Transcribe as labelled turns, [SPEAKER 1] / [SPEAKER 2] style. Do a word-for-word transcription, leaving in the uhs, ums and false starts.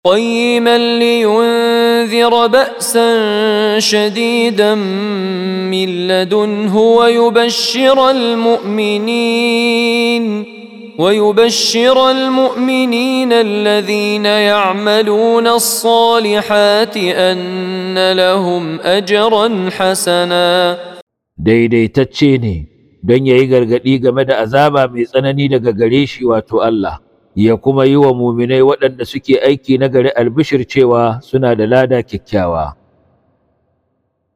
[SPEAKER 1] قيما لينذر بأسا شديدا من لدنه ويبشر المؤمنين ويبشر المؤمنين الذين يعملون الصالحات أن لهم أجرا حسنا.
[SPEAKER 2] daidaitacce ne don ya yi gargaɗi game da azaba mai tsanani daga gare shi wato Allah, ya kuma yi wa muminai waɗanda suke aiki na gari albishir cewa suna da lada kyakkyawa.